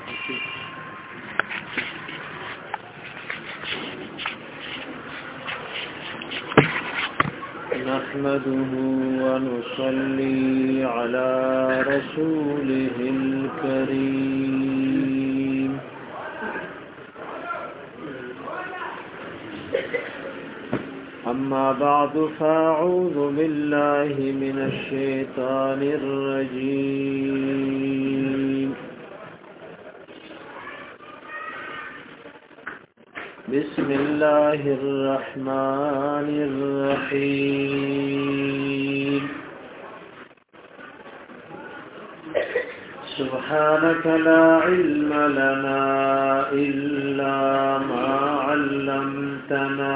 نحمده ونصلي على رسوله الكريم أما بعد فأعوذ بالله من الشيطان الرجيم بسم الله الرحمن الرحيم سبحانك لا علم لنا إلا ما علمتنا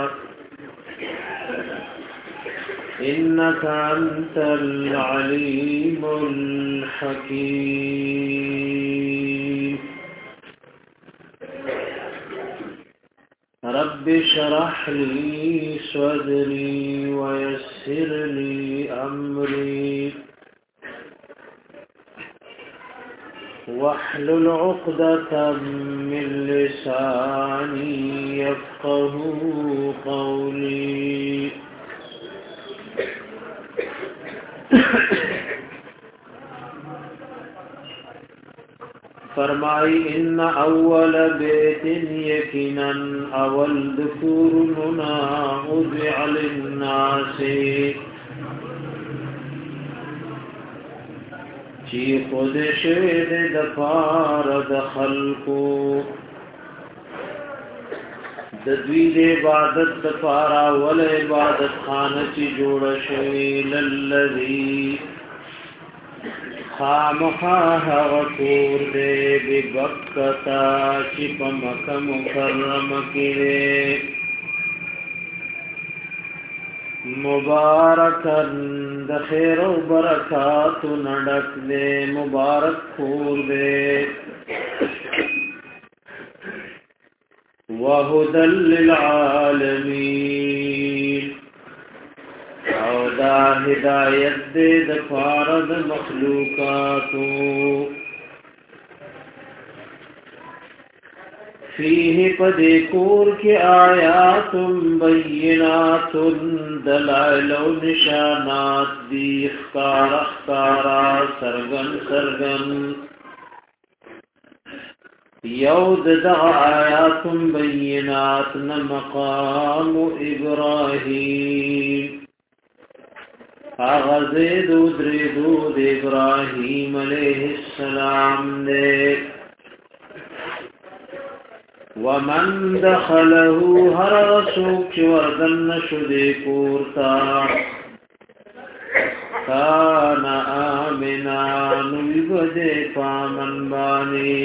إنك أنت العليم الحكيم رب اشرح لي صدري ويسر لي أمري واحلل عقدة من لساني يفقه قولي فرمائی ان اول بیت یقینا اول دفورنا وضع للناس چی خود شید دفار دخلقو دوی د عبادت دفارا ول عبادت خانه چی جوړ شوی للذی خامخا غفور دے ببکتا چی پا مکہ مکرم کرے مبارکن دخیر و برکات نڈک دے مبارک خور دے وَهُدًى لِلْعَالَمِينَ او دا ہدایت دے دفارد مخلوقاتو فیہ پدیکور کی آیات بینات دلائل و نشانات دی اخکارا سرگن سرگن یود دغ آیات بینات مقام ابراہیم آغازید ادردود ابراہیم علیہ السلام دے ومن دخله هر رسوک وردن شدی پورتا کان آمنا نویبد پامن بانی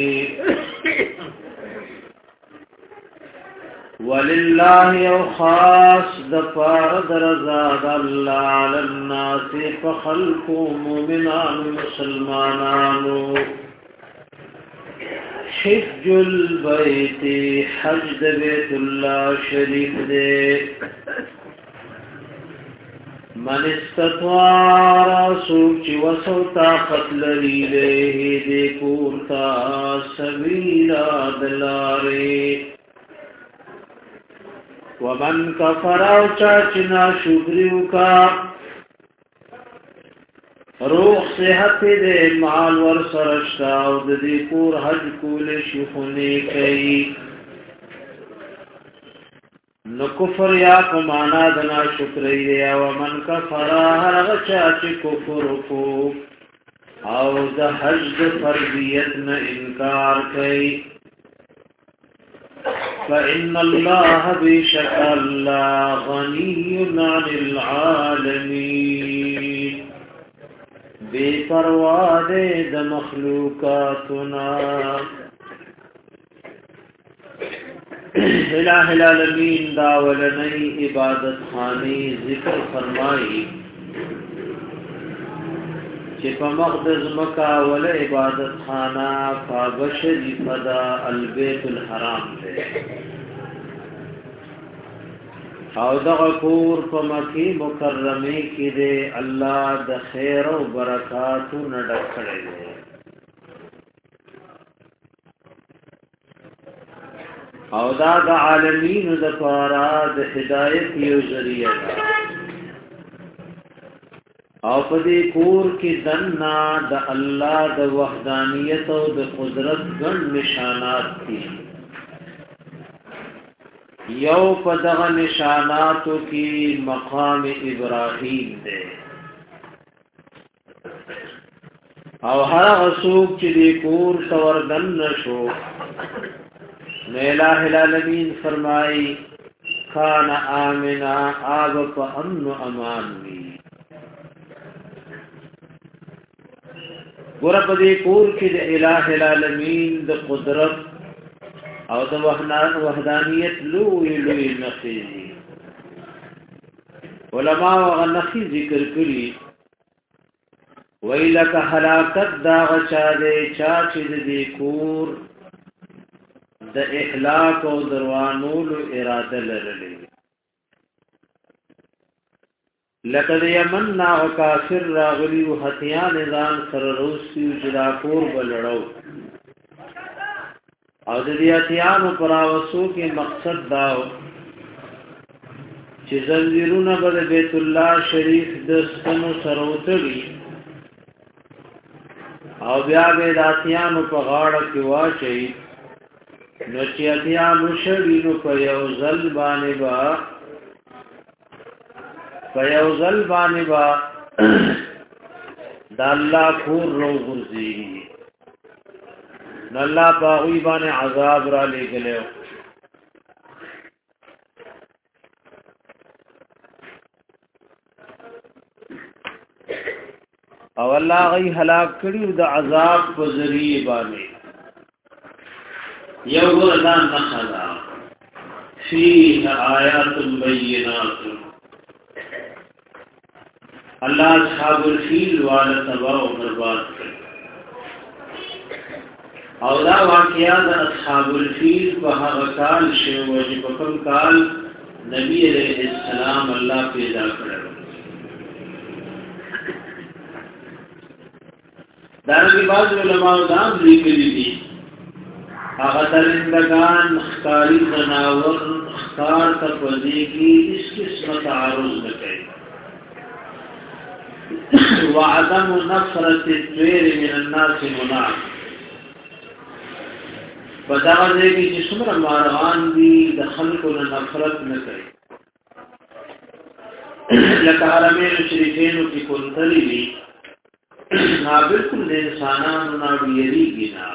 وللہ او خاص دفار درزاد اللہ علی الناس فخلق مومنان مسلمانانو حج البیت حج بیت اللہ شریف دے من استطوار سوچ وسو طاقت لری لے دے پورتا سبیلا دلارے ومن کفر او چاچنا شکریو کا روح صحت دے مال ور سرشتا او دی پور حج کول شیخونی کئی نو کفر یا کمانا دنا شکری دے ومن کفر هر غچاچ کفر کو او دا حج فرضیت نا انکار کئی فإن الله بشك الله غني عن العالمين بے پروا دے د مخلوقاتنا الہ العالمین دا ولنی عبادت خانی ذکر فرمائی چې په مقدس مکه ول عبادت خانه فبشری فدا البيت الحرام ده او دغه کور په مکی مکرمه کې ده الله د خیر او برکات نډک کړي ده او دا د عالمین د پاره د هدایت یو ذریعہ ده او په دې کور کې دنا د الله د وحدانیت او د قدرت ګڼ نشانات دي یو په دغه نشاناتو کې مقام ابراهیم ده او هر غسوک چې دې کور تور دن نشو الہ العالمین فرمائی کان آمنا آب پا امن و امان وی گورا پا دی کور کی دی الہ العالمین دی قدرت او دی وحدانیت لوی لوی نخیزی علماء وغا نخی ذکر کری ویلک حلاکت دا غچا دی چاچی دی کور د اخلاق او دروانولو اراده لرلې لکه د یمن نا او کافر راغلی او هتیان ځان سره روسي جدا کور بلړو او د دې هتیانو پراوسو کې مقصد داو چې زنجیرونه به بیت الله شریف د ستنو سره وتړي او بیا به د هتیانو په غاړه کې واچي نو چې اتیانو شړینو په یو ځل باندې با د الله کور روزي نو الله په وی باندې عذاب را لګلو او الله غي هلاک کړي د عذاب په ذریعہ باندې یو ګردان نخلا فيه آیات بینات اللہ اصحاب الفیل والا تباہ و برباد کر او دا واقعات اصحاب الفیل په هغه کال شو چې په کوم کال نبی علیہ السلام الله پیدا کړو دا کې بعض علماء دا لیکلي دي هغه درندگان خکاری زناور خکار تا پزیگی اس قسم تعارض نکے وعدم نفرت الطیر من الناس منع بداغذے کی جسمر مارغان دی دخلقنا نفرت نکے لکه حرمین شریفینو کی کنتلی لی نا بالکل انسانانو نا ویریگی نا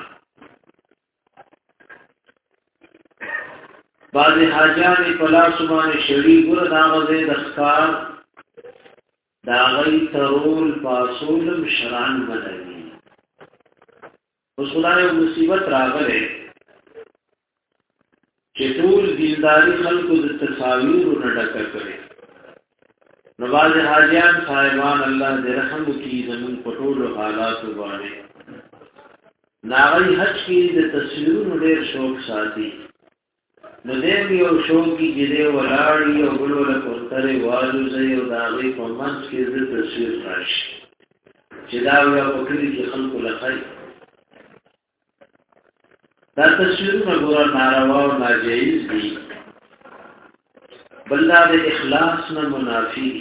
بعضی حاجانی پلاسمان شری گر داغذی دخکار داغی ترول پاسولم شران منوی اس خدای مصیبت راغلے چطول دینداری خلقو د تصاویر نڈکا کرے نواز حاجیان صاحبان اللہ دے رحم کی زمین پٹول حالات بانے ناغی حج کی دے تصویر دیر شوق ساتھی نو دیم یو شوقی جدے ولاړی او بلو لکونتر والو زی او داغی په منځ کې د تصویر راشي چې دا یو پکړي چې خلکو لخی دا تصویرونه ګور ناروا او ناجایز دي بلدا د اخلاص نه منافی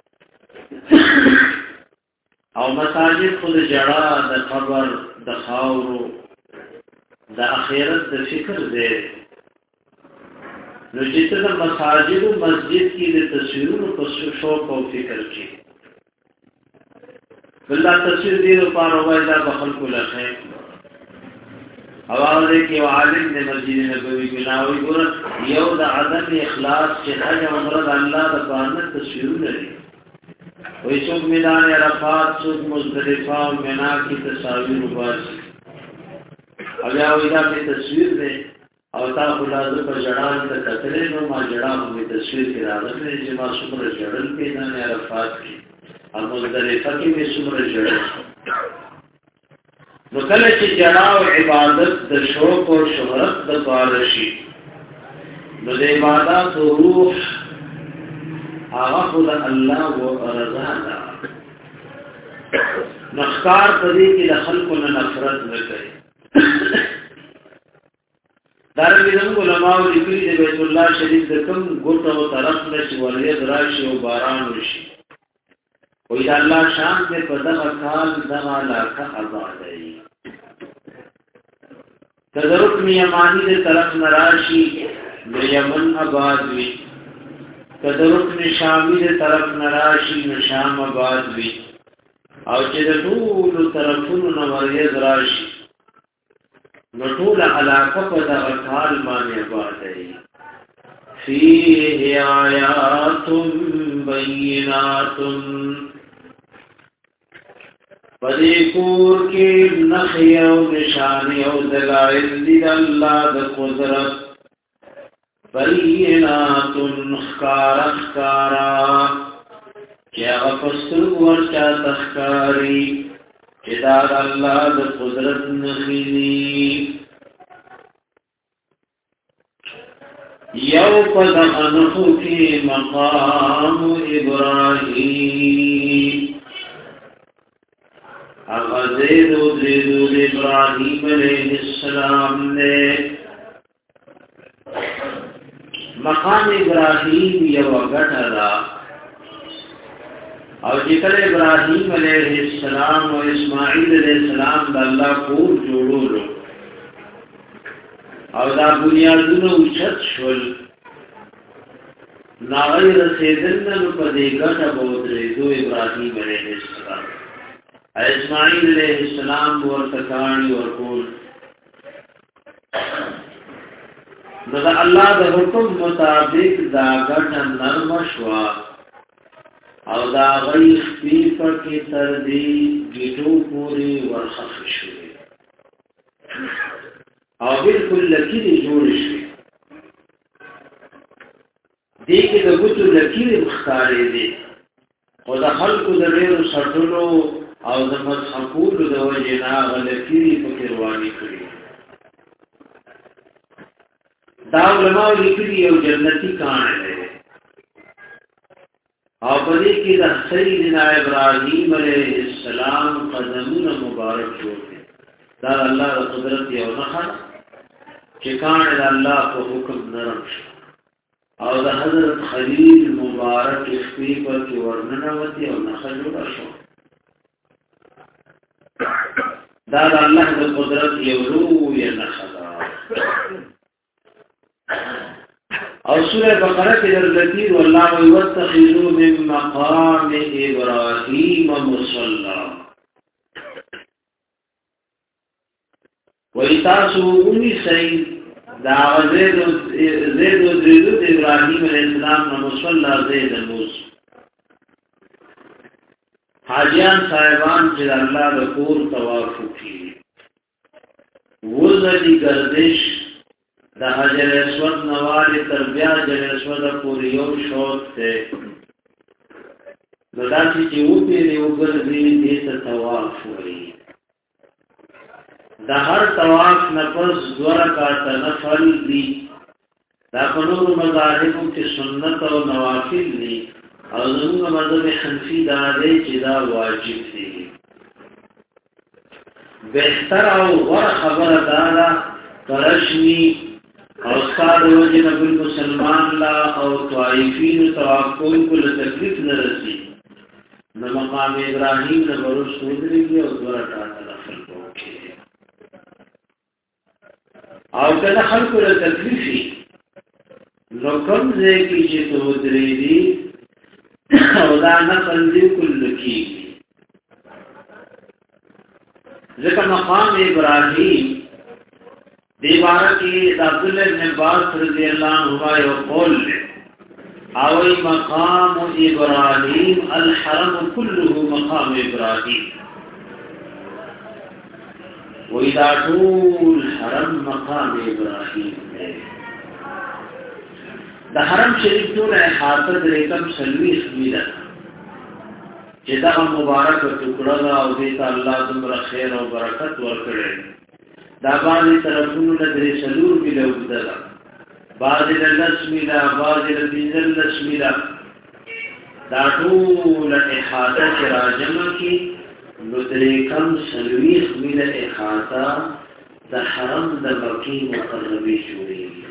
او مساجد خود جړه د خبر د خاورو د اخرت د فکر دی نو چې د مساجد او مسجد کې د تصویرونو په شوق او فکر کې بلدا تصویر دی په اړه دا خلکو لخوا اواز کې عالم د مسجد نبوي بناوي ګور یو د عدم اخلاص چې حج عمره د الله د قانون تصویرونه دي وې څوک میدان عرفات څوک مزدلفه او منا کې تصاویر وباسي او یا وې دا په تصویر دی او تا خلاصه په جړان ته کتلې نو ما جړان په تصویر کې راغلي چې ما څومره جړل کې نه عرفات کې او مزدلفه کې به څومره جړل نو کله چې جړاو عبادت د شوق او شهرت د بارشي نو د عبادت روح هغه خدای الله او رضا ده نخکار پدې کې د خلکو نه نفرت نه کوي دارنګه زموږ علماء لیکلي د بیت الله شریف د کوم ګوټو طرف نشي ولید راشي او باران وشي وې د الله شان دې په دغه کال دغه علاقه آباد وي تدرک میمانی دې طرف نراشي د یمن آباد وي تدرک شامی دې طرف نراشي نو شام آباد وي او چې د ټول طرفونو نو ولید راشي نطول علاقه په دغه کال باندې آباد دی فيه آیات بینات پدیکور کې نخي او نشانی او دلائل دی الله د قدرت بینات خکارا چې هغه پستر ورچا تخکاری چدار الله د قدرت نخیلی یو پد انخو کی مقام ابراہیم اغزید و زید ابراہیم علیہ السلام نے مقام ابراہیم یو گٹھلا او ذکر ابراہیم علیہ السلام و اسماعیل علیہ السلام دا اللہ کور جوڑولو او دا بنیادونو اوچت شول ناغی رسیدننو پا دیگتا بودریدو ابراہیم علیہ السلام اسماعیل علیہ السلام ورتکانی ورکول دا اللہ دا حکم مطابق دا گتا نرم شوا او دا غی خفیفه کی تردی گیٹو پوری ورخخ شوی او بالکل لکیری جوڑ شوی دیکی دا گتو لکیری مختاری دی او دا خلقو دا ریرو سطلو او دا مدحقولو دا وجنا غلکیری فکروانی کری دا علماء لکری او جنتی کان ہے او پدې کې د سیدنا ابراهیم علیه السلام قدمونه مبارک شو دا الله د قدرت یو نښه چې کان د الله په حکم نرم شو او د حضرت خلیل مبارک خپې پر کې ورننوتی او نښه جوړه شو دا د الله د قدرت یو لوی نښه ده او سورہ بقرہ کے درجتی واللہ واتخذوا من مقام ابراہیم مصلی ویتاسو امی سید دا زید و دریدو ابراہیم علیہ السلام مصلی زید موس حاجیان صاحبان چید اللہ دکور توافو کی وزدی گردش دا حجر اسود نوالی تر بیا حجر اسود پوری یو شوط تے دا سی چی او پیری او گردی دیتا تواف ہوئی دا ہر تواف نفس دورکاتا نفل دی دا قنور مذاہبوں کی سنت و نوافل دی او زمون مذہب حنفی دا دے چی دا واجب دی بہتر او غر خبر دادا کرشنی او استاد وجه نبی مسلمان لا او طائفین توقل کل تکلیف نرسی نو مقام ابراہیم نے بروس سودری کی او دورا ٹاتا دخل پوکی او کنا خلق ل تکلیفی نو کم زی کی چی تودری دی او دا نقل دی کل کی ذکر مقام ابراہیم دیوارہ کی عبداللہ بن عباس رضی اللہ عنہ یو قول لے اوی مقام ابراہیم الحرم کله مقام ابراہیم وَإِذَا طول حرم مقام ابراہیم ہے دا حرم شریف طول احاطت ریکم سلویخ میلہ چیدہ مبارک ٹکڑا او دیتا اللہ دمرا خیر و برکت ورکڑے دا بعضی طرفونو لدری سلور ملو بدلا بعضی للس ملا بعضی لبینزلس ملا دا طول احاطہ چراجمہ کی ندری کم سلویخ مل احاطہ د حرم د مکی مقربی جوړیږي.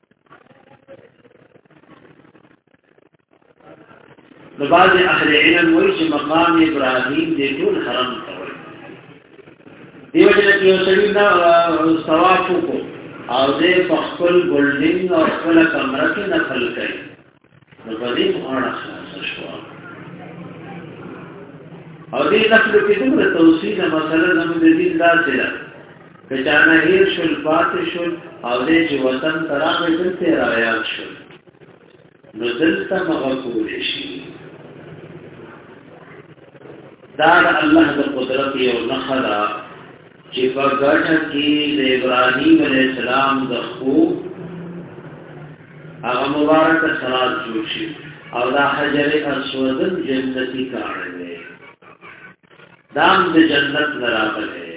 نو بعض اهل علم وایي چې مقام ابراهیم د ټول حرم ته وایي. دیو چې یو سړی دا طواف وکړو او دې په خپل بلډینګ او خپل کمره کې نفل کوي، نو په دې اړه خلاص شو. او دې نفل کې دومره توصیل مسله زموږ د دین داسې ده که چا نه هیر شول پاتې شول او دې چې وطن ته راغی دلته رایاد شول نو دلته مغفور شي. دا الله د قدرت یو نښه ده چې په ګټه کې د ابراهیم علیه السلام د خو هغه مبارک صلات جوړ شي او دا حجر اسود جنتی کار دی، دام د جنت لراغله.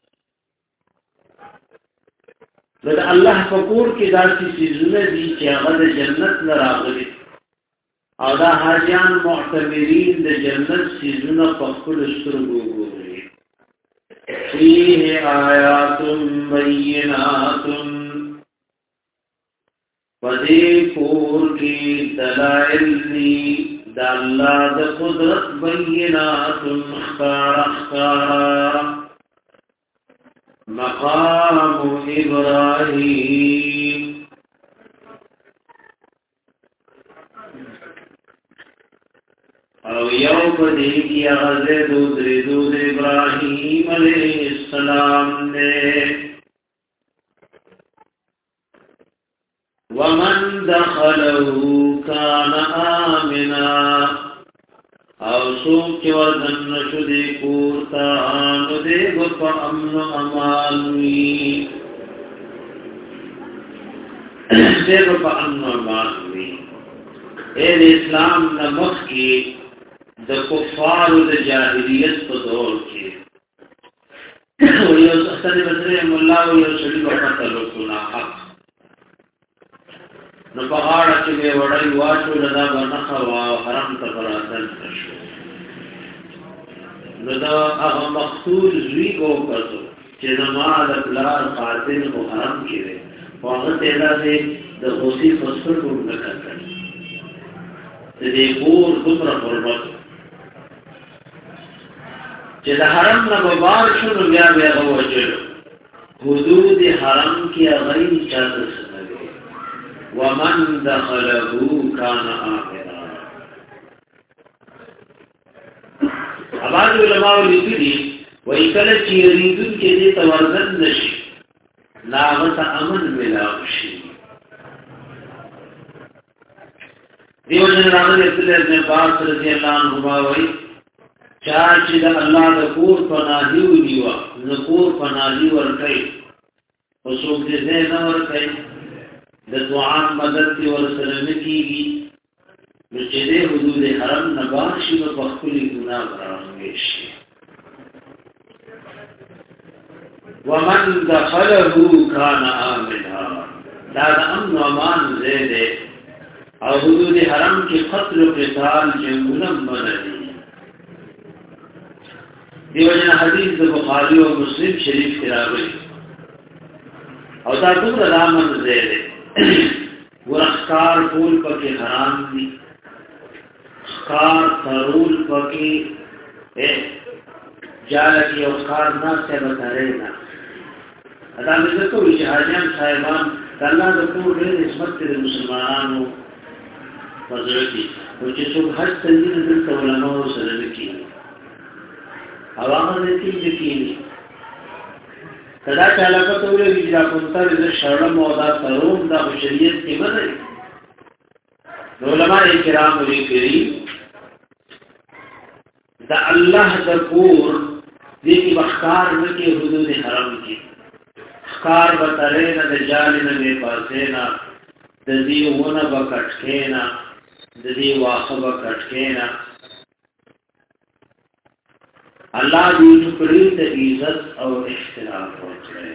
نو د الله په کور کې داسې چیزونه دي چې هغه د جنت لراغلي او دا حاجیان معتبرین د جنت چیزونه په خپل سترګو ګوري. فيه آیات بینات پدې کور کې دلائل دي د الله د قدرت بینات اخبار مقام ابراهیم. او یو پدې کې هغه د ابراهیم علیه السلام نے ومن دخله كان آمنا او سوک چې ورننه شو دې کور ته نو دې په امن او امان وي، دې په امن او امان وي. اے اسلام نمخ کې د کفارو د جاهلیت په دور کې یو حسن بصری مولا او یو شری په قتل وکړه حق نو په غاړه کې به وړای واچو لدا بنخه او حرم ته براتل شو. نو دا هغه مقتول زوی وکړو چې نماز پلار قاتل په حرم کې وي هغه ته د اوسې فسر ورته کړل دې کور دومره حرمت چې د حرم نه بار شنو بیا بیا وجلو حدود حرم کې غیر چاته سنوي ومن دخله كان آمنا. اواز علماء لیکلي وای کله چې ریدون کې دې توازن نشي لاغت امن ملاو شي. دیو جن راغلی عبداللہ ابن عباس رضی اللہ عنہما وی چار چې د الله د کور پناهي ونیوا نو کور پناهي ورکړي او څوک دې نه ورکړي د دعا مدد دی ورسره نکېږي نو چې د حدود حرم نه بار شي په خپل ګناه راغلي شي. ومن دخله كان آمنا دا د امن او امان ځای دی او حدود حرم کې قتل و قتال جنگونه منع دي. دیو جن حدیث د بخاری او مسلم شریف کې راغلی او دا ټول رامن ځای دی. ورخکار ټول پکې حرام دي، خکار ترول پکې جاله کې او خکار نه څه بتاره نه. دا مې څه کوي چې حاجیان صاحبان د الله د کور ډېر عزت د مسلمانانو وزرتي او چې څوک حج ته ځي د علماء سره وکړي او هغه دې کې کدا چې علاقه ته ویل چې دا کوم تر دې شرم او دا تروم دا شریعت کې مده علماء کرام لیکلي دا الله د کور دې کې بخار نه کې حدود حرم کې خکار بتره نه د جال نه به پاسه نه د دې ونه بکټ نه د دې واخه بکټ نه الله دې ټکړې ته عزت او احترام ورکړي.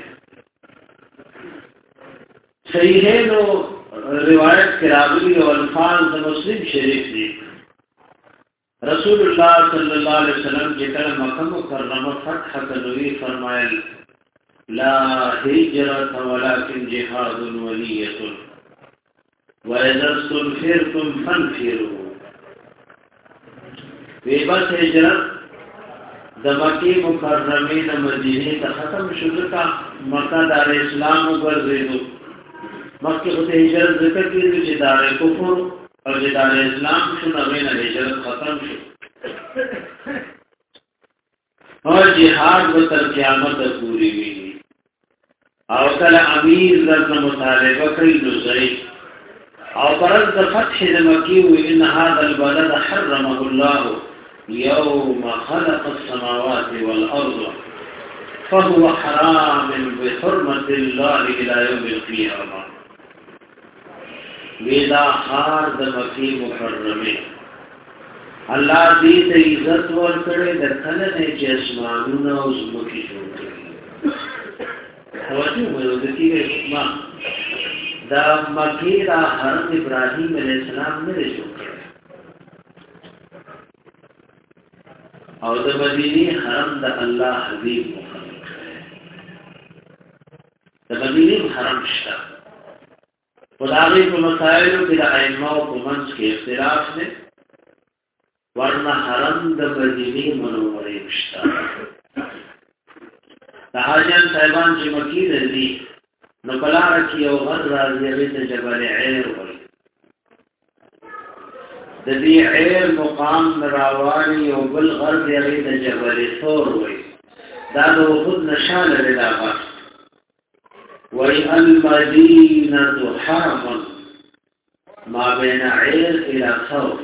صحیح ہے نو روایت کې راغلي او الفاظ د مسلم شریف دي. رسول الله صلی الله علیه وسلم چې کله مکه مکرمه فتح کړي فرمایل لا هجرة ولكن جهاد ونية وإذا استنفرتم فانفروا وی بس هجرت د مکی مکرمه د مدینه ته ختم شو کا مکه دار اسلام وګرځیدو مکه ته هجرت ذکر کیږي چې دار کفر او چې دار اسلام شو نه هجرت ختم شو او جهاد به تر قیامت پوری وي او کله امیر زړه مطالبه کوي دوی او پرد د فتح د مکی و ان هذا البلد حرمه الله يوم خلق السماوات والارض فهو حرام بحرمه الله الى يوم القيامه ودا خار د مکی مکرمه الله دې ته عزت ورکړي د کله نه چې اسمانونه او زمکي جوړ کړي توجه مو د کیږي ما دا مکی دا حرم ابراهیم علیہ السلام نه جوړ کړ او د مدینه حرم د الله حبیب محمد د مدینه حرم شته خدای په مسائلو کې د ائمه او منځ کې اختلاف نه ورنه حرم د مدینه منورې شته د حاجان صاحبان چې مکی دي نو بلاره کی یو غر راځي هغه ته جبل عیر وایي د دې عیر مقام راوالي یو بل غر دی هغه ته جبل ثور وایي دا د خود نشاله لږه وای المدینه حرم ما بین عیر الى ثور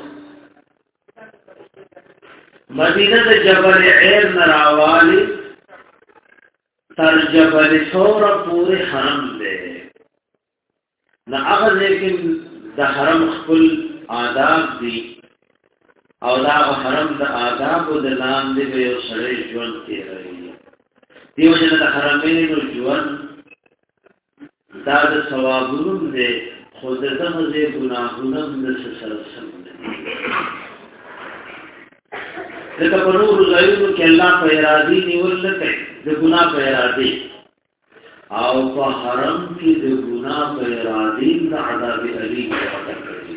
مدینه د جبل عیر راوالي تر جبل ثور پورے حرم دے نہ اگر لیکن دا حرم خپل آداب دی او دا حرم دا آداب و دا نام دی بے سڑے جون کے رہی دیو جنہ دا حرمین نو جون دا دا ثوابون دے خود دا مزے گناہونم دا سسرسم دے لکه په نور زایونو کې الله په ارادي نیول نه کوي د ګناه په ارادي او په حرم کې د ګناه په ارادي د عذاب الیم ورته کوي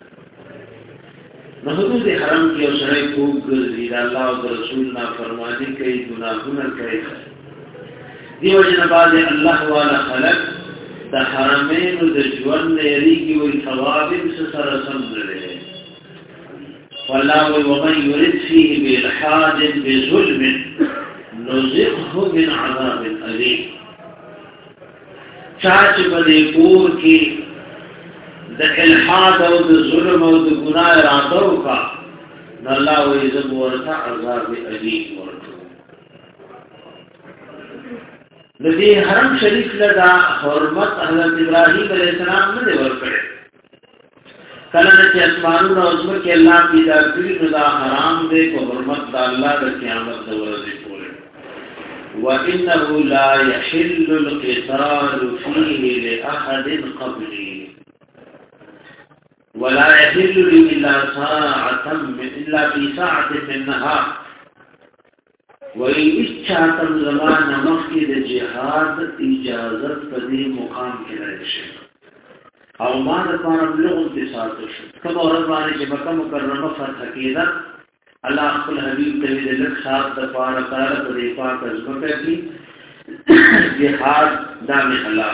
نو حدود حرم کې اوسره کوګرځي د الله او رسول نه فرمانی کوي ګناهونه کوي دیو جن باز الله والا خلق د حرمین د ژوند لريږي او ثواب سره سم لري والله ومن يرد فيه بالحاد بظلم نزقه من عذاب أليم چاچ بدی پور کی د الحاد او د ظلم او د گناہ ارادو کا الله و یذب ورته عذاب الیم ورته لدی حرم شریف لدا حرمت حضرت ابراهیم علیہ السلام نے ورکړه کله چې اسمانونو او ځمکه الله پیدا کړی نو دا حرام دی په حرمت د الله د قیامت د ورځې پورې وانه لا يحل القتال فيه لاحد قبلي ولا يحل لي الا في ساعه من نهار وإشاعة زمان مخي د جهاد اجازت په دې مقام کې راځي او ما د پاره له انتصار شو کوم ورځ باندې چې مکه مکرمه فتح کیدا الله خپل حبیب ته د لک صاحب د پاره کار په دې پاک ځمکه کې جهاد دامه حلال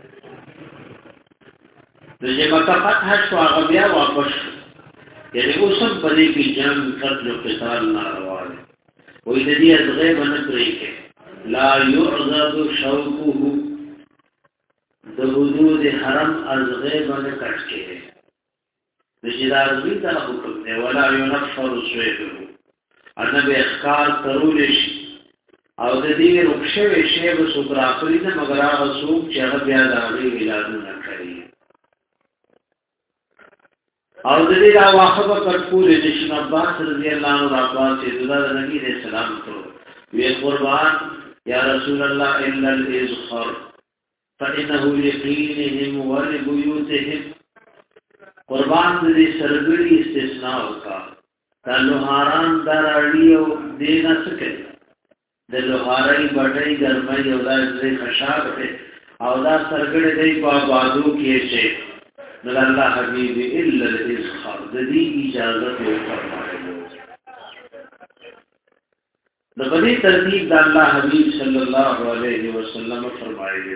د مکه فتح شو هغه بیا واپس یعنی اوسم په دې کې جنگ قتل او قتال ناروا دي وې د دې غیب نه پرې کې لا يعذب شوقه د حدود حرم از غیب نه کټ کړي د شیدازوی ته حکم دی ولا ينفر سویده ان به اخکار ترول شي او د دې رخصه شی به سوبراخلی نه مگر هغه څوک چې هغه بیا د هغه اعلان کوي او د دې واخبه کټکول د شین عباس رضی الله عنه راځي چې د نبی رسول الله وی قربان یا رسول الله الا الازخر فإنه لقينهم ولبيوتهم قربان دې سرګړي استثناء وکا تعلقان دراړي او دینا سکه د لوهارای بټای ګرمای او دا ځای خشاب او دا سرګړې دی په بادو کې شي نو الله حبيب الا الاسخار د دې اجازه ورکړه د دې ترتیب د الله حبيب صلی الله علیه وسلم فرمایلی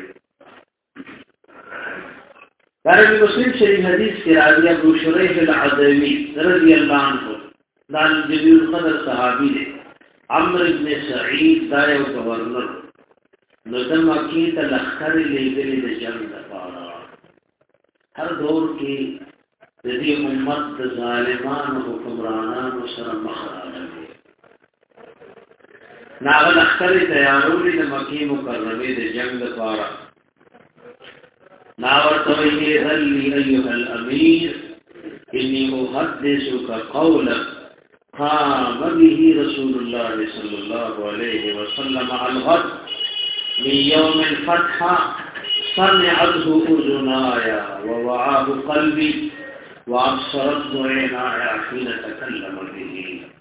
دارمی مسلم شریف حدیث کی راوی ابو شریح العدوی رضی اللہ عنہ دان جلیل القدر صحابی دے عمرو بن سعید دا یو گورنر نو د مکی ته لخر لیدلې د جنگ لپاره هر دور کې د دې امت د ظالمانو حکمرانانو سره مخ راغلي ناغه لخر تیارولې د مکی مکرمه د جنگ لپاره ناورتوی ذلی ایها الامیر انی محدثک قولا قام به رسول الله صلی الله علیه وسلم على الغد من يوم الفتح سمعته اذناي ووعاه قلبي وابصرته عيناي حين تكلم به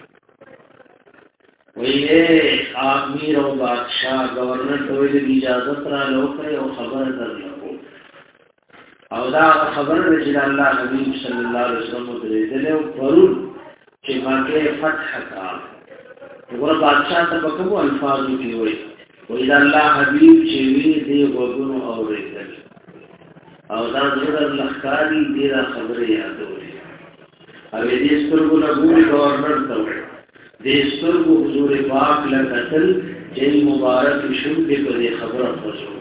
ویه امیر او بادشاہ گورنر ته د اجازه را لوکره او خبر درلو او دا خبره چې الله نبی صلی الله علیه وسلم درې دلو پرون چې مکه فتح کړه وګوره بادشاہ ته کوم الفاظ دی وی دا الله حبیب چې وی دی وګونو اورېدل او دا زړه لخکاری دی دا خبره یادوي او دې سترګو له ګوري گورنر ته وي دې سترګو حضور پاک له قتل چې مبارک شوم دې په خبره فزو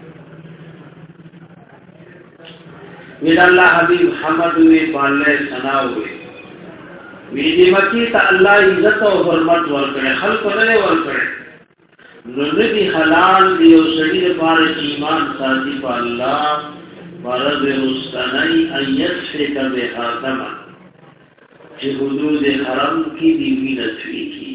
وی الله حبیب حمد وی بالله ثنا وی وی دې مکی ته الله عزت او حرمت ورکړي خلق نه ورکړي نو دې حلال دی او شری لپاره ایمان ساتي په الله فرض مستنی ایت کا به حاتم چې حدود حرم کې دی وینځي کی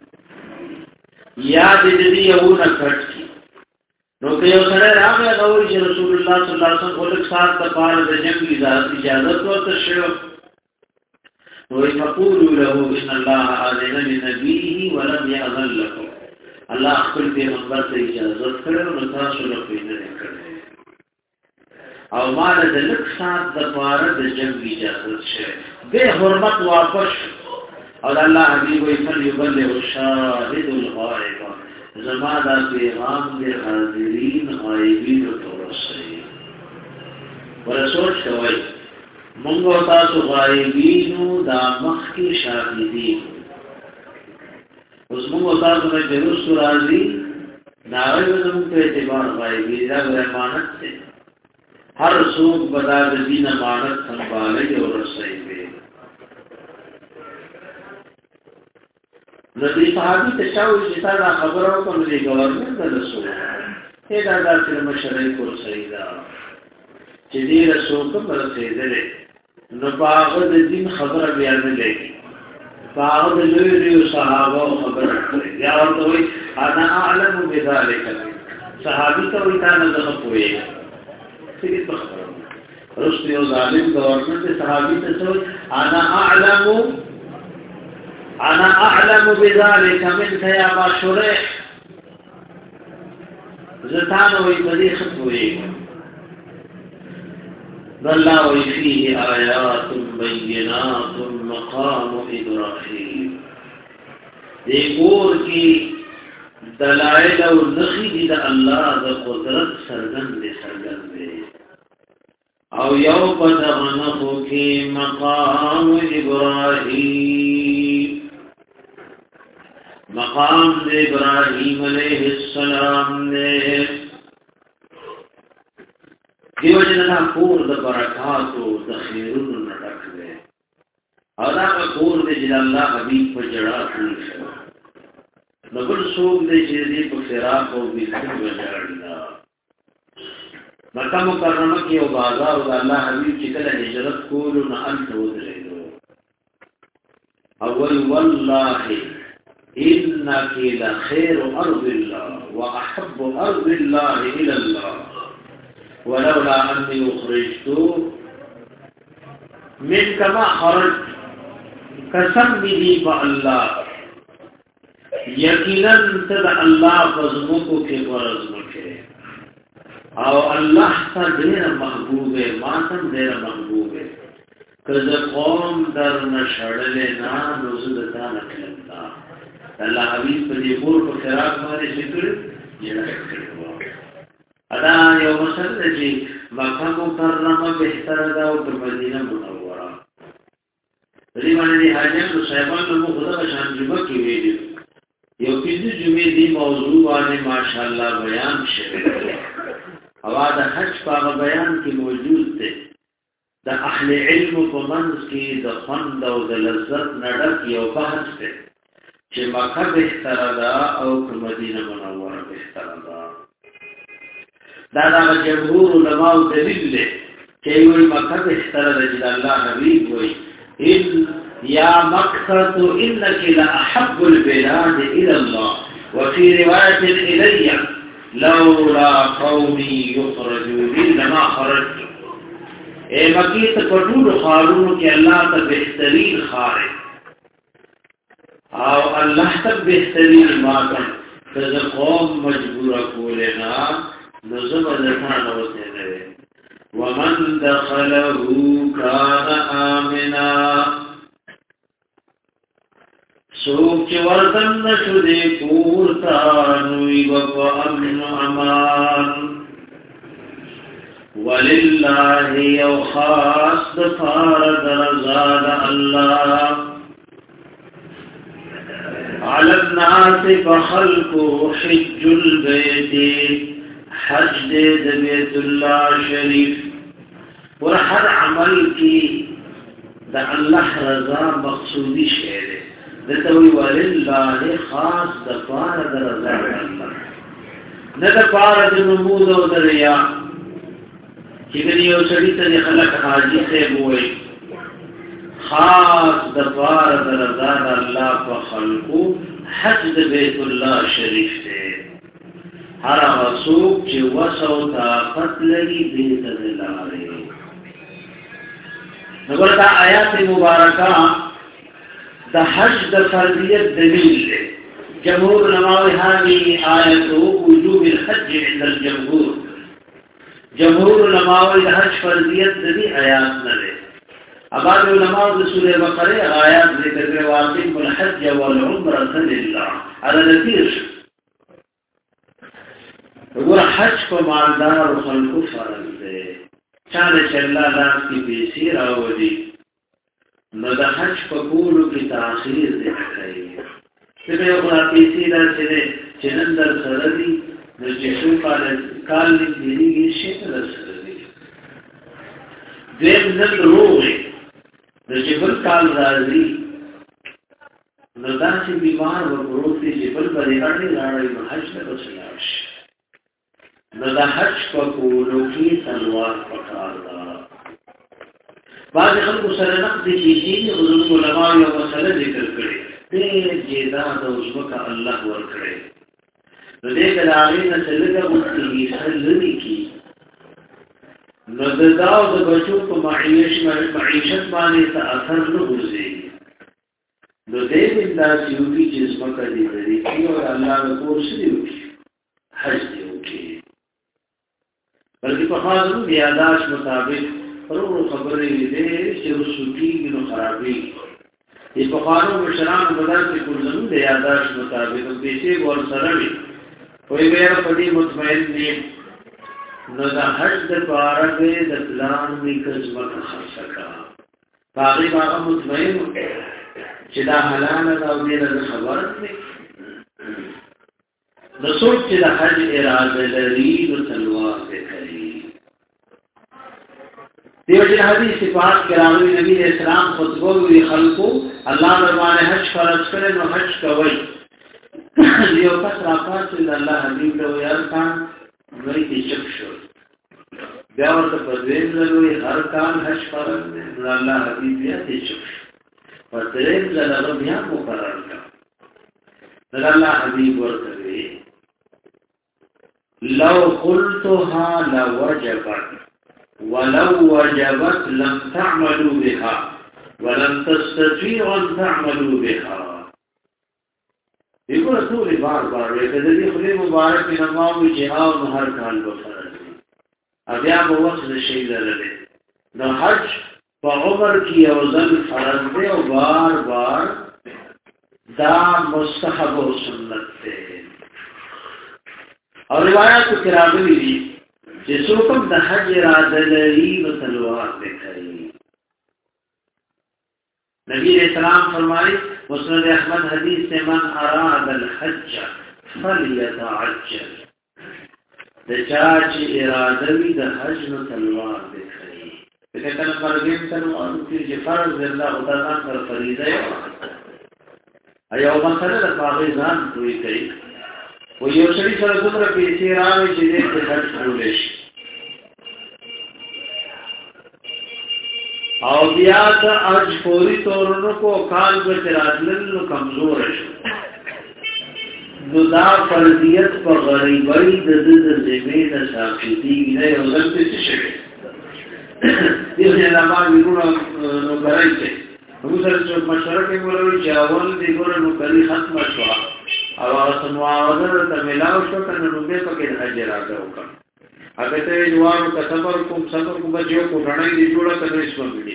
یاد دې یو نه کټ نو که یو سره راغله نو چې رسول الله صلی الله علیه وسلم ولک سات د پاره د جنگ اجازه ورته شو نو یقول له ان الله اذن لنبيه ولم يأذن لكم الله خپل پیغمبر ته اجازه کړو نو تاسو له پینې کړې او مال د لک سات د پاره د جنگ اجازه شوه به حرمت واپس او الله حبیب وي فليبلغ الشاهد الغائب زما دا پیغام دے حاضرین غائبین تورسی ورسول شوئی منگو تاسو غائبینو دا مخ کی شاہدین اس منگو تاسو میں جرس رازی ناغی وزمون تو اعتبار غائبین دا امانت سے ہر سوک بدا دین امانت سنبالی اور رسائی بے نبی صحابی تشاوی جتا دا خبرو کم دی گورنر دا رسول اے دا دا سر مشرعی کور سیدا چی دی رسول کم رسیده لے نباغد دین خبر بیان لگی باغد لوی ریو صحابہ خبر کرے یا ورطوی انا اعلم بذالک صحابی توی تانا دخل پوئے سکت بخبر رسول و ظالم گورنر دی صحابی تسوی انا اعلم بذلك منك يا ابا شريح زتانو يبدي خطوي ظل فيه آيات بينات مقام إبراهيم دیکور کی دلائل و نخی دی دا اللہ دا قدرت سرگند او یو پتغنفو کی مقام ابراہیم مقام دے ابراہیم علیہ السلام دے دیو جنہا کور دا برکاتو دا خیرون نٹک دے اور دا کور دے جن اللہ حبیب پر جڑا کول شو نبل سوک دے جیدی پر فراق و بیخن وجاڑنا مکہ مکرمہ کی او بازار دا اللہ حبیب چکل حجرت کولو نا انت ودرے دو اول واللہ إنك لخير أرض الله وأحب أرض الله إلى الله ولولا أني أخرجت منك ما خرجت قسم لي بالله یقینا تد الله فزمکو کې ورزمکه او الله ته ډېر محبوب ما ته ډېر محبوب کله قوم در نشړلې نه نوزه تا نه کړم الله حبیب په دې پور په خراق باندې ذکر یې راکړو ادا یو مسله چې مکه مکرمه بهتر ده او مدینه منوره دې باندې حاجیانو صاحبانو مو خدای شان جمعه کې ویلي یو کله جمعې دی موضوع باندې ماشاءالله بیان شوی او دا حج په بیان کې موجود دی د اهل علم په منځ کې د خوند او د لذت نړک یو بحث دی چې مکه بهتر ده او مدینه منوره بهتر ده دا جمهور علماء دلیل دی چې وی مکه بهتر ده چې الله حبیب وی ان یا مکه انك لاحب البلاد الى الله وفي روايه الي لولا قومي يخرجوا لي لما خرجت اے مکی ته پټول خارونو کې الله ته بهترین خار او الله ته بهترین ماده چې قوم مجبور کولنا نظم ځان اوسه نه ومن دخله كان آمنا سوک چه وردن نشو دے پورتانوی وپا امن امان وللہ یو خاص دفار درزاد اللہ علی الناس فخلقو حج البیت حج دے بیت اللہ شریف اور ہر عمل کی دا اللہ رضا مقصودی شہر ہے دتوی وللہ خاص دفار درزا اللہ ندفار دنمود و دریا چگنی او سڑی تا خلق حاجی سے بوئی خاص دفار درزا اللہ فخلقو حج بیت اللہ شریف سے ہر رسوک چی وسو طاقت لگی بیت دلارے نگرتا آیات مبارکہ دا حج دا فرضیت دلیل ہے جمهور علماء هذه آیت وجوب الحج عند الجمهور جمهور علماء الحج فرضیت دی آیات نہ لے اباد علماء سورہ بقرہ آیات ذکر کے واقع الحج والعمرہ لله على نتیج وہ حج کو مالدار اور خلق فرض ہے چاله چلا لاس کی پیسې راوړي نو د حج په کولو کې تاخير دی کوي چې یو خلا پیسې راځي چې نن در سره دي نو چې څو کال دیږي شي تر سره دي دیم نن روغي د چې بل کال راځي نو دا چې بیمار وګورئ چې بل پرې اړې راړي نو حج ته وسیلش نو د حج په کولو کې تلوار پکار ده بعض خلکو سره نقد کیږي حضور علماء یو مسله ذکر کړي دې جیداد او ځمکه الله ورکړي نو دې کلاوی نه څلګه مستوي سلني کی نو د داو د بچو په معیشت باندې څه اثر نه وځي نو دې بندا سیوږي چې ځمکه دې لري او الله د کور سره حج دې وکړي بلکې په خاصو بیاداش مطابق پرورو خبرې دې چې رسوکی نو خرابې دې په خاصو مشران بدل کې کورزمو د یاداش مطابق د پیسې ور سره وي وي بیا په دې مطمئن دي نو د حج د پاره د پلان میکز وکړه خرڅکا باغی باغ مطمئن چې دا حلال ده او دې له خبر نه د سوچ چې د حج اراده لري نو تلوار کوي دیو جن حدیث صفات کراوی نبی اسلام خطبه وی خلقو الله باندې حج فرض کړي نو حج کوي دیو کس راپات چې الله حبیب له یار کان وی کې چک شو بیا ورته په دې ضروري هر کان حج فرض نو الله حبیب یې چک شو په دې ځله بیا مقرر کړ الله حبیب ورته لو قلتها لوجبت ولو وجبت لم تعملوا بها ولم تستطيعوا أن تعملوا بها یو ټول بار بار د دې خلی مبارک نماوي جهاد هر کال په فرض بیا به وخت شي لري نو حج په عمر کې یو ځل فرض دی او بار بار دا مستحب او سنت دی او روایت کې راغلي دي چې څوک د حج اراده لري نو تلوار کوي نبی اسلام فرمایي مسند احمد حدیث سے من اراد الحج فليتعجل د چا چې اراده وي د حج نو تلوار کوي دغه کله فرضین تلوار چې فرض الله تعالی پر فریضه ایو مسله د باغې ځان دوی کوي و یو شری سره څومره پیسې راوي چې دې ته حج کولې شي او بیا د حج پوری تورونو کو کال به راتلل کمزور شي نو دا فرضیت په غریبۍ د زمین ساقطي نه یو ځل څه شي دې نه ما ویلو نو راځي موږ سره چې مشوره کوي ولوي چې اول دې ګور نو کلی ختم شو او هغه سمواوزر ته ملاو شو کنه نو به پکې حج راځو کړه هغه ته جواب صبر کوم بچو کو غړنۍ دې جوړه کړې شو دې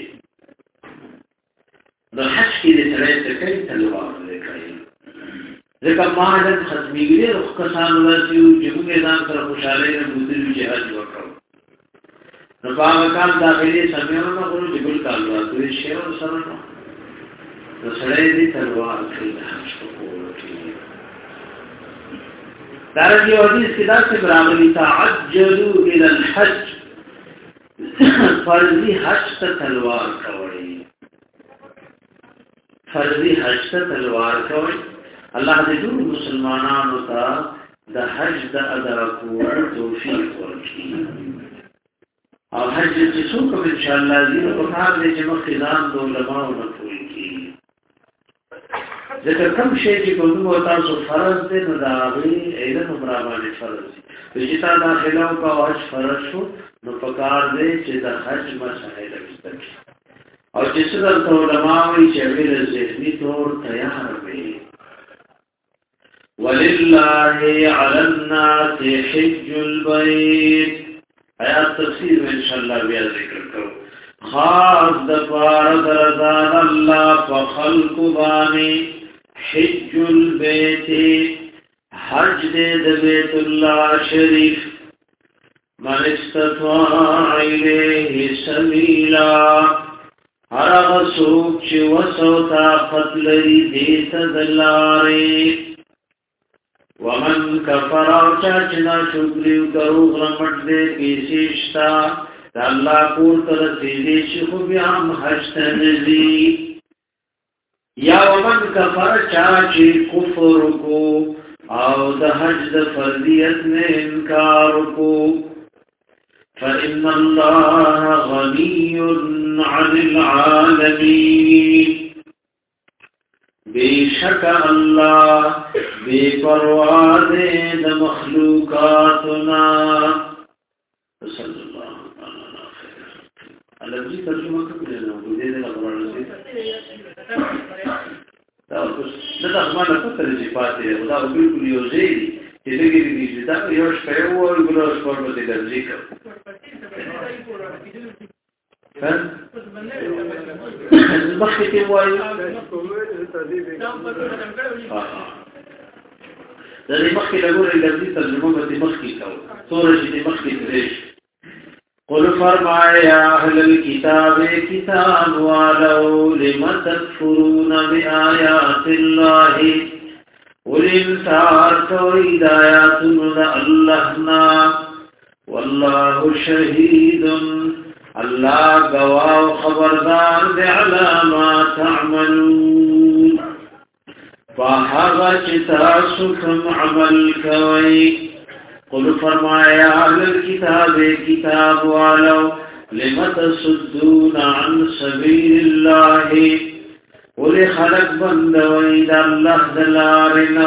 د حج کې دې سره څه کوي تلوار کوي ځکه ما د ختمېږي او کسان ورسیو چې موږ ځان سره خوشاله نه بوتلو چې حج وکړو نو هغه کال داخلي سمېونه غوړو چې ګل کال راځي شی او سره نو سره دې تلوار کوي حج وکړو دارنګه حدیث کې دا څه راغلي تعجلوا الى الحج فرضي حج ته تلوار کوي فرضي حج ته تلوار کوي الله دې ټول مسلمانانو ته د حج د ادا کولو توفیق ورکړي او حج چې څوک ان شاء الله دې په کار دې چې مخکې د علماء نه کوي ذکر کم شی چې کومو تاسو فرض دې نو دا غي علم برابر فرض دي چې تا داخله او کا حج فرض شو نو په کار دې چې د حج مسائل وستل او چې څه د علماء وي چې ویل ذهني تور تیار وي ولله على الناس حج البيت آیات تفسیر ان شاء الله بیا ذکر کوو خاص د فارغ رضا الله فخلق بانی حج البيت حج د بیت الله شریف من استطاع الیه سبیلا هر سوق چې وسو طاقت لري دې تدلاري ومن کفر او چې نا شکریو کرو غرمټ دې کیسشتا الله کور تر دې چې خو بیا هم حج تنزي یا ومن کفر چې کفر کو او د حج د فرضیت نه انکار کو فإن الله غني عن العالمين بیشک اللہ بے پرواز د مخلوقاتنا صلی اللہ علیہ خیر الذي ترجمه کړي نو دې د قرآن شریف دا ما نه پته چې پاتې دا بالکل یو ځای چې دغه دې دا یو شپه او ګلوس په دې درځي مخکې ته وایي دا دې مخکې لګورې لږی ترجمه به مخکې کوو سورې دې مخکې کړې قل فرمایا اهل الكتاب کتاب والو لم تکفرون بآیات الله ولنکار کوي د آیاتونو د الله نه والله شهید الله گواه خبردار دے علی ما تعملون فاحغا چتاسو کم عمل کوئی قل فرمایا اہل الكتاب کتاب والو لم تصدون عن سبیل اللہ ولی خلق بندوئی دا اللہ دلارنا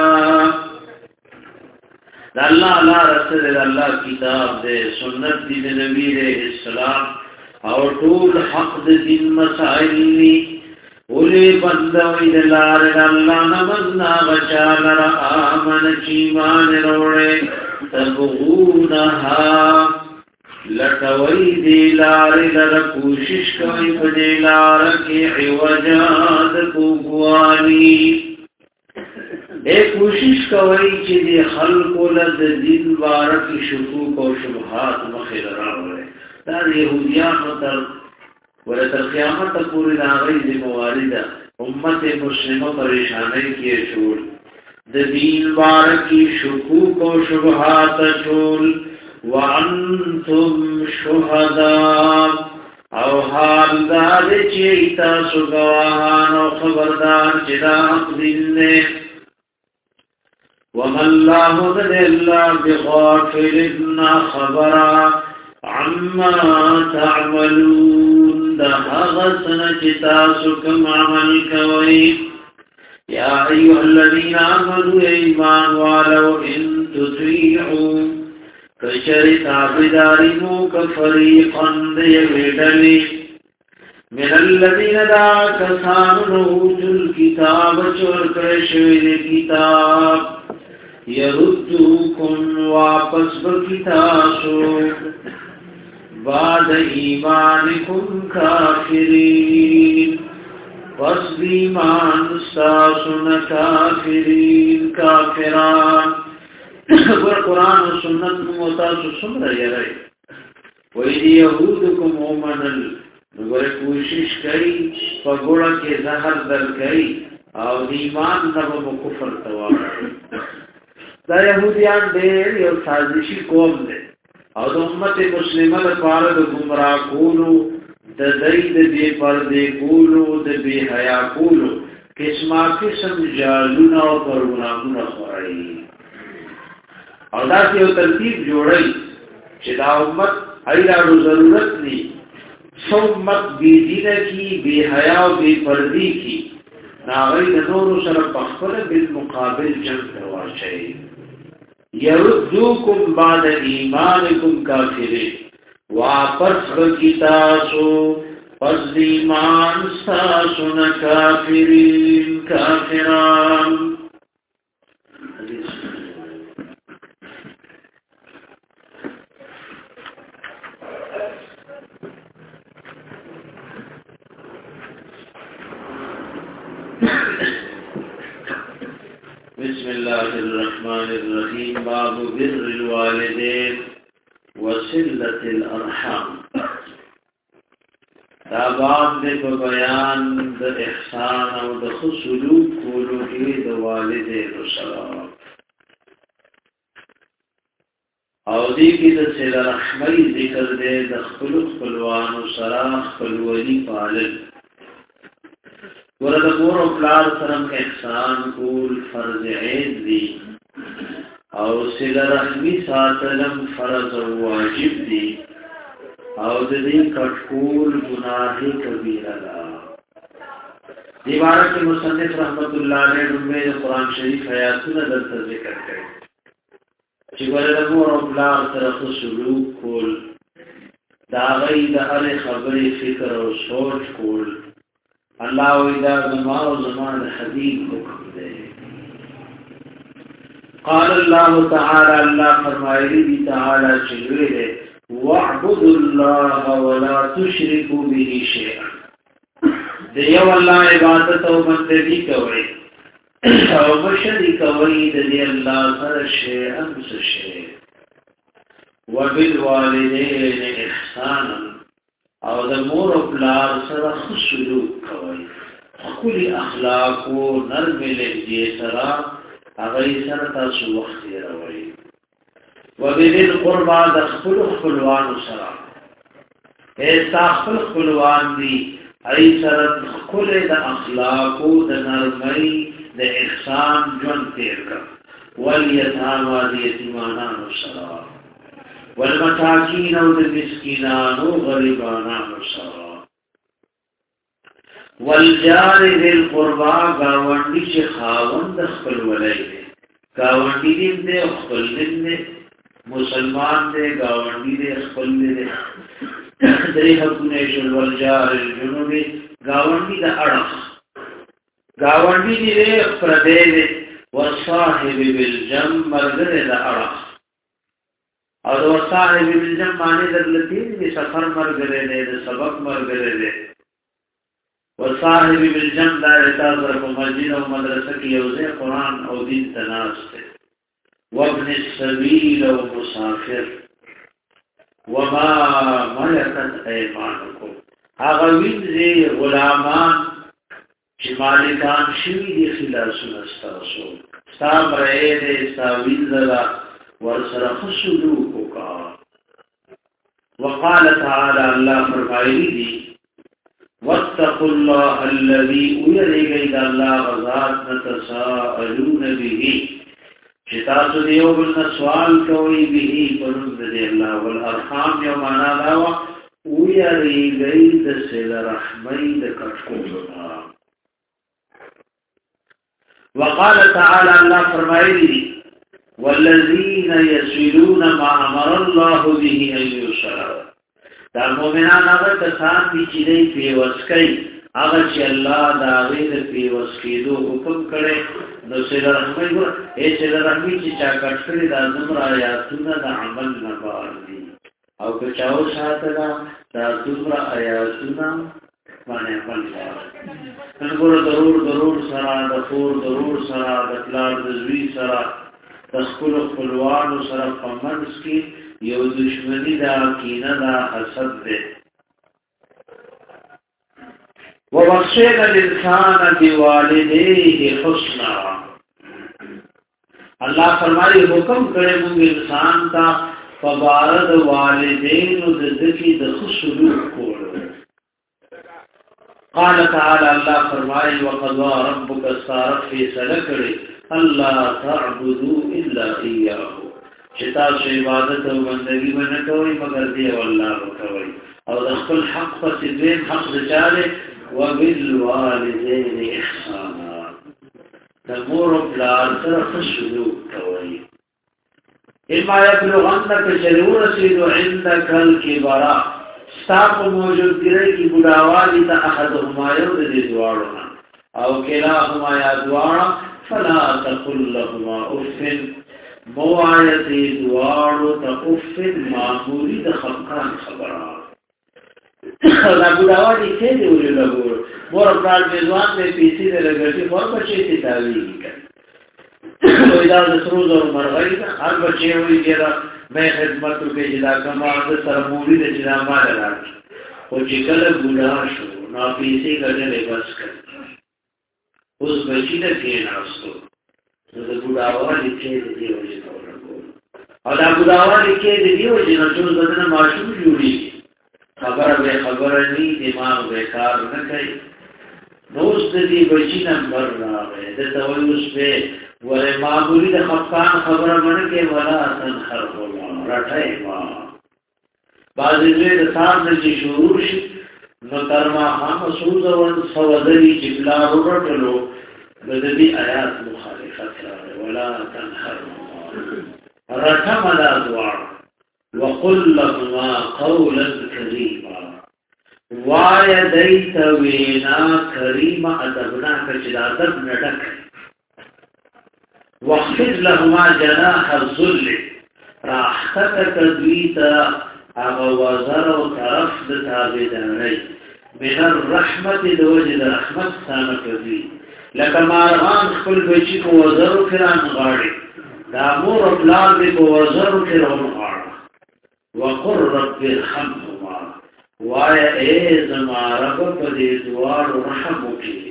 دا اللہ علا رسل دا اللہ کتاب دے سنت دی نبی علیہ السلام اور طول حق دین مسائل لی اولی بندوی دلار اللہ نمزنا غچال را آمن چیمان روڑے تبغونها لٹوی دیلار لر کوشش کوئی پدیلار کی عوجاد کوگوالی اے کوشش کوئی چی دی خلق لد دین بارکی شکوک و شبہات مخیر راوڑے دا یہودیان مطر ولتر قیامت پوری داغی دی مواردہ امت مسلمہ پریشانی کیے چھوڑ د دین بارکی شکوک و شبہات چھوڑ وانتم شہداء او حال داد چیتا سگواہان و خبردار چدا حق دلنے وما اللہ دل اللہ بغافلنا خبرا عما تعملون دا حغسن چتا سکم عمل کوئی یا ایوہ الذین آمنوا ایمان والو ان تطیعوا کشری تابدارینو کفریقا دیویدلی من الذین دا کسانو اوتوا الكتاب چورکرشوید کتاب یردوکم واپس بکتاسو بعد ایمانکم کافرین پس بیمان ساسن کافرین کافران ور قرآن و سنت متاسو سمر یرائی ویدی یهودکم اومنل نگر کوشش کئی پگوڑا کے زہر در کئی او دیمان نبو کفر توار دا یهودیان دیر یو سازشی قوم دے او دا امت مسلمہ لپاره د گمراه کولو د دید بے پردے کولو د بے حیا کولو قسمه قسم جالونه او پرونامونه خورای او دا یو ترتیب جوړی چې دا امت ایرادو ضرورت ني سو امت بی دینه کی بے حیا او بے پردی کی ناغی د نور سره پخپل بالمقابل جنگ کرواچي یردوکم بعد ایمانکم کافرین واپس بکتاسو پس ایمان ساسن کافرین کافران بسم الله الرحمن الرحيم باب بر الوالدين وصلة الارحام دا باب دې په بیان د احسان او د سلوک کولو کې د والدینو سره او دې کې د صله رحمۍ ذکر دې د خپلوانو سره خپلوي پالل ورته مور او پلار سره احسان کول فرض عین دي او صله رحمی ساتلم فرض او واجب دي او د دې کټکول گناه کبیره ده دیواره کې مصنف رحمت الله علیه د قرآن شریف آیاتونه درته ذکر کړي چې ورته مور او پلار سره سلوک کول دا غي د هر خبرې فکر او سوچ کول الله وإذا زمان و زمان حبیب حکم دے قال الله تعالى الله فرمائے دی تعالی چلوے دے وَاعْبُدُوا اللَّهَ وَلَا تُشْرِكُوا بِهِ شَيْئًا دیو اللہ عبادت و بندگی کوئی او مشری کوئی دی اللہ سر شیئا سشیئ وَبِالْوَالِدَيْنِ إِحْسَانًا او د مور او پلار سره سلوک کوي خپل اخلاق او نرم لهجه سره هغه سره تاسو وخت راوړي وبذل قربا د خپلوان سره تاسو خپلوان دي ای سره خپل د اخلاق او د نرمۍ د احسان جون تیر کړ والیتاما د یتیمانو سره والمساکین او د مسکینانو غریبانو سره والجار ذی القربا گاونډي چې خاوند خپل ولای دی گاونډي دې خپل دې مسلمان دې گاونډي دې خپل دې درې حقونه شول والجار الجنوب گاونډي د اړه گاونډي دې پردې دې وصاحب بالجنب مرګره د اړه او وصاحب بالجنب معنی درلته دې سفر مرګره دې د سبق مرګره دې وصاحب بالجنب دا تاسو په مسجد او مدرسه کې یو ځای قران او دین تناسته وابن السبيل ومسافر وما ملكت ايمانكم هغه وینځي غلامان چې مالکان شوی دي خلاصونه ستاسو ستام رہے دې ساویل ذرا ورسره خسلوک کا وقال تعالى الله فرمایلی دي واتقوا الله الذي يريد الله غزاد نتساءلون به شتاسو دیو بل سوال کوي به پرند دې الله والارحام یو معنا دا او يريد د سل رحمي د کټکو وقال تعالى الله فرمایلی والذين يسلون ما امر الله به ان يوصل دا مومنان هغه کسان دي چې دې پیوسکي هغه چې الله دا غیر پیوسکیدو حکم کړي نو سره رحمي ور اے سره رحمي چې چا کړی دا زمرا آیاتونه د عمل نه باندې او که چاو ساته دا زمرا آیاتونه باندې عمل کوي نو ضرور سره د خور ضرور سره د پلار د زوی سره د خپلوانو سره په منځ کې یو دشمنی دا کینه دا حسد ده ووصينا الانسان بوالديه حسنا الله فرمایي حکم کړی موږ انسان ته فبارد والدین د ذکی د خسلوک کولو قال تعالى الله فرمایي وقضى ربك صارت في سلكري الله تعبدوا الا اياه چتا سو عبادت او بندگی باندې کوي مگر دی الله کوي او د خپل حق په دې حق دچاله وبالوالدين احسانا تمور بلار سره خشلوک کوي اما يبلغنك جلور سيد عندك الكبر استاپ موجود ګرې کی بډاوالی ته احدهما یو دې دواړه او کلاهما یا دواړه فلا تقل لهما اف موایتی دوارو تا افد معمولی دا خفقان خبران دا بوداوانی خیلی اولی لگور مور اپراد میزوان میں پیسی دے لگرتی خور بچے تی تاویلی کن وی دا دسروز اور مرغی دا ہر بچے ہوئی جیرا میں خدمتو کے جدا کمان دا سرمولی دا جدا مالا راکی او چکل بودا شو نا پیسی گرنے بس کر اس بچی دا کین آستو دا بوداوانی کې دی وجه او دا بوداوانی کې دی وجه نو ټول بدن ماشوم جوړي خبره ني دماغ بیکار نه کوي دوست دې بچی نمبر راوي د تویوس په ولې معمولی د خفقان خبره باندې کې ولا تنخر ولا راټای ما بعضې د سار د شروع شي نو تر ما هم سوزون سوذري جبلا ورټلو د دې آیات مخالفت ولا تنهر رحم الازوار وقل لهما قولا كريما وای دیت وینا کریما ادبنا کچدا ادب نډک وخفض لهما جناح الذل راحتك دویتا اغه وزر او طرف د تابعداري من الرحمت دوجد رحمت ثانه کوي لکه مارغان خپل بچی کو وزرو کران غاړي دا مور خپلان دې کو وزرو کران غاړي وقر رب ارحمهما وای اے زما رب په دې دوار رحم وکړي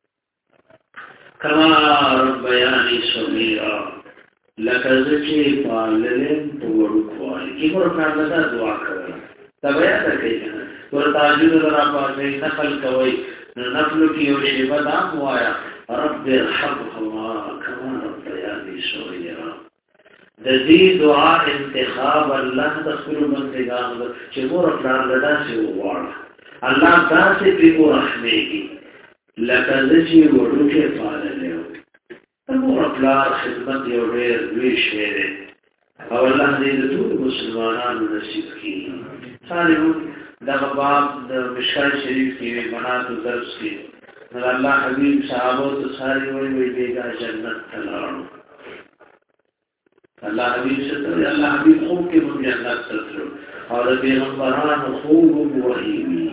کما ربیانی صغیرا لکه ځکه پاللم ورکوای کی ورکړه دا دعا کوي تبیا ته کوي ورته اجازه را پاتې نقل کوي نفل کی او شی بدام وایا رب ارحمهما كما ربياني صغيرا د دې دعا انتخاب الله د خپل بندگان چې مور پلان لدا سي وواړه الله تاسو په رحمېږي لکه چې ورکه پاللې مور پلان خدمت یو ډېر لوی شی دی او الله دې ټول مسلمانانو نصیب کړي صالحون دا باب د مشکل شریف کې منات درس کې الله حبيب صحابه تصاري وي بیگا جنت تلارو الله حبيب ستر الله حبيب خوب کې مونږ جنت تلو او پیغمبرانو خوب وحیوی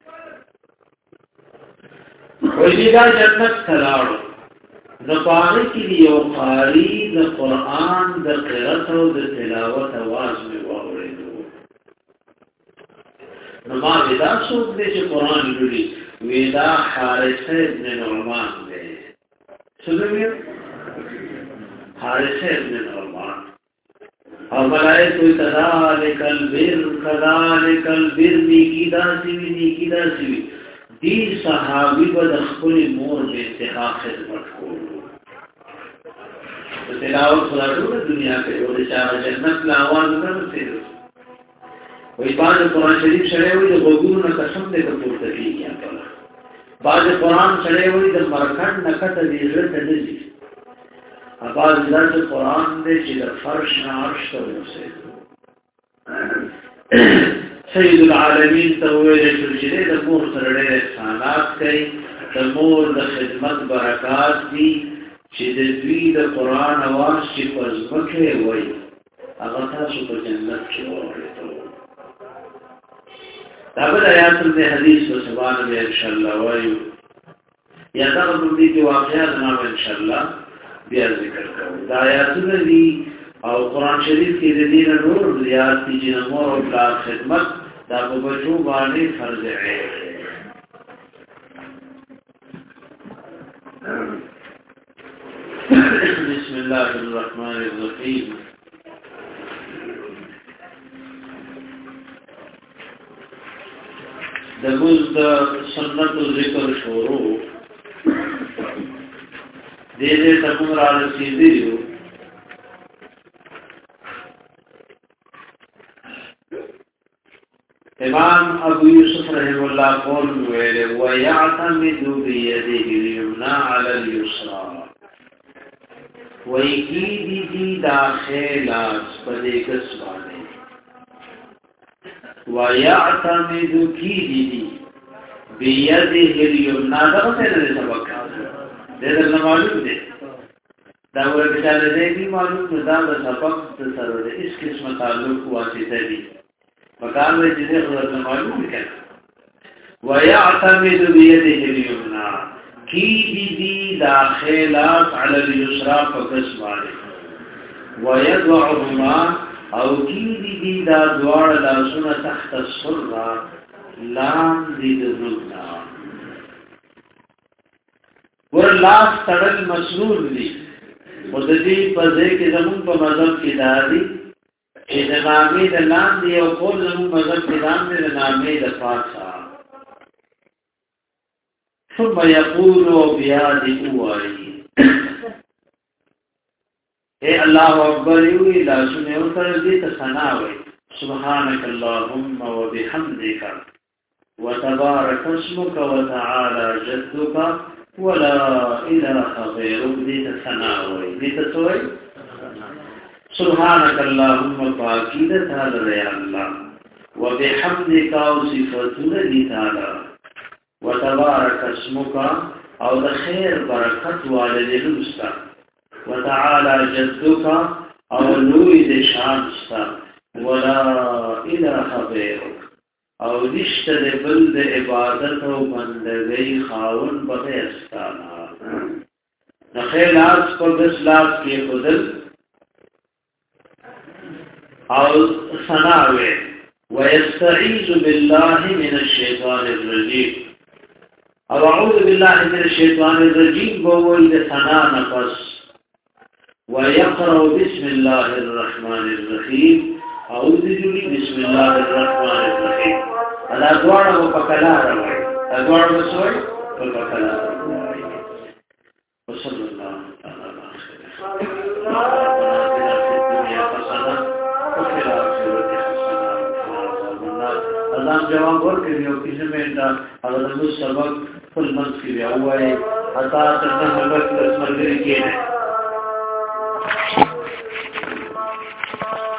وی بیگا جنت تلارو نپاغی کی دیو قاری دا قرآن دا قرأت و دا تلاوت آواز میں واوریدو نما ودا سوک دے چه قرآن جوڑی ودا حارث ابن نعمان دے سنوی حارث ابن نعمان اور ملائکو کذالک البر نیکی دا سیوی دی صحابی بد اخبر مور بے انتخا خدمت کولو تلاوت خلاصو دنیا کے اور چاہ جنت لا آواز نہ رسیدو وی بعد قرآن شریف شڑے ہوئی تو غگور نہ قسم دے کر پورتا کی کیا پلا بعد قرآن شڑے ہوئی تو مرکن نکت دیزرت نزی بعد ذات قرآن دے چی در فرش نہ عرش تو رسیدو سید العالمین توویل شلجلے دا مور سرڑے احسانات کئی دا مور دا خدمت برکات دی چی دا دوی دا قرآن آواز چی پزمکے وی اغتا سو پر جنت کی وردو دابد آیاتل دے حدیث و سبان بے انشاءاللہ ویو یا دا غدردی کی واقعات نام انشاءاللہ بیا ذکر کرو دا آیاتل دی او قرآن شریف کی دین نور زیاد تی جن مور و بلاد خدمت دا بچو بانی فرض عین بسم اللہ الرحمن الرحیم دبوز دا سنت و ذکر شورو دیدے تکم را رسیدیو امام ابو یوسف رحمه الله قول ویلے وَيَعْتَمِدُ بِيَدِهِ الْيُمْنَى عَلَى الْيُسْرَى وَيَكِيدِ دِي دَاخِلَاتِ پَدِكَسْ بانے وَيَعْتَمِدُ كِيدِ دِي بِيَدِهِ الْيُمْنَى دا غصے لدے سبق دے در نمالوم دے دا وہ بچالے دے بھی معلوم دا سبق سر دے اس قسم تعلق واسطہ دی مکان میں جنہیں خدرت معلوم کہنا وَيَعْتَمِدُ بِيَدِهِ الْيُمْنَى کی دی داخلات علی اليسرى فقسمانے وَيَدْوَعُهُمَا او کی دی دا دوار لاسونا تحت السرى لام دی دنگنا ورلاس تڑل مسنون دی مددی پزے کے زمون پا مذہب کی داری اذا نامی دا لام دی او قول زمون مذہب کی دام دی نامی دا فاسا ثم یقولو بیادی اوائی اے اللہ اکبر یوی لا سنے اتر دیتا سناوی سبحانک اللہم و بحمدک وتبارک اسمک وتعالی جدک ولا الہ غیرک دیتا سناوی دیتا سوئی سبحانك اللهم فاكيد تعالى يا الله وبحمدك وصفتنا لي تعالى وتبارك اسمك او خير بركت والدلوستا وتعالى جدك او لويد شانستا ولا اله غيرك او نشتد بلد عبادت و بندگی خاون بغیرستانا نخیلات پر دسلات کی خدل او سناوے ويستعيذ بالله من الشيطان الرجيم او اعوذ بالله من الشيطان الرجيم بوید سنا نفس ويقرأ بسم الله الرحمن الرحيم اعوذ جلی بسم الله الرحمن الرحيم ادا دوارا و پکلا روائے ادوار بسوئی و پکلا روائے وصل اللہ تعالی ازام جواب ورکړي او کله مې دا هغه د سبق فل منځ کې راوایي اته تر نه وخت مرګري کېږي